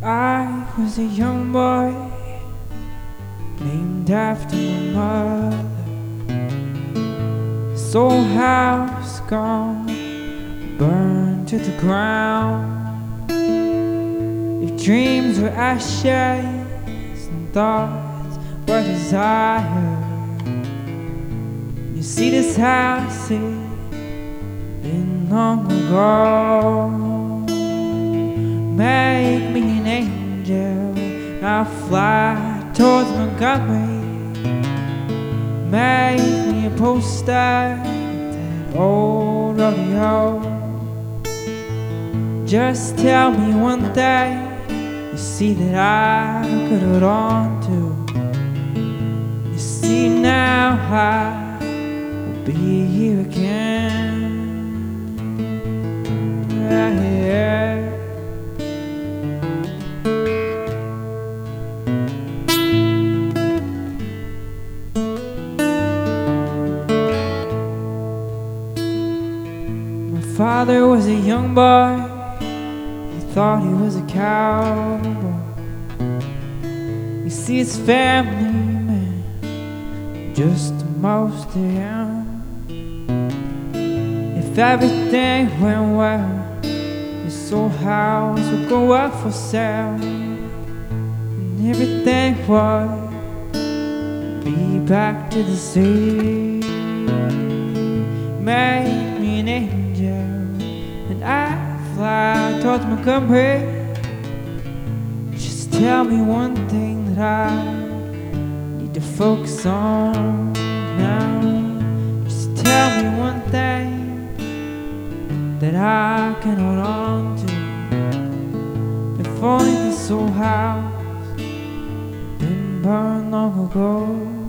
I was a young boy named after my mother. This old house gone, burned to the ground. If dreams were ashes and thoughts were desire, you see this house has been long ago. Make me an angel, I'll fly towards Montgomery. Make me a poster at that old rodeo. Just tell me one thing you see that I could hold on to. You see now I will be here again. Yeah. My father was a young boy, he thought he was a cowboy. You see his family meant just the most to him. If everything went well, his old house would go up for sale, and everything would be back to the sea. Make me an angel and I fly towards Montgomery. Just tell me one thing that I need to focus on now. Just tell me one thing that I can hold on to. If only this old house had been burned long ago.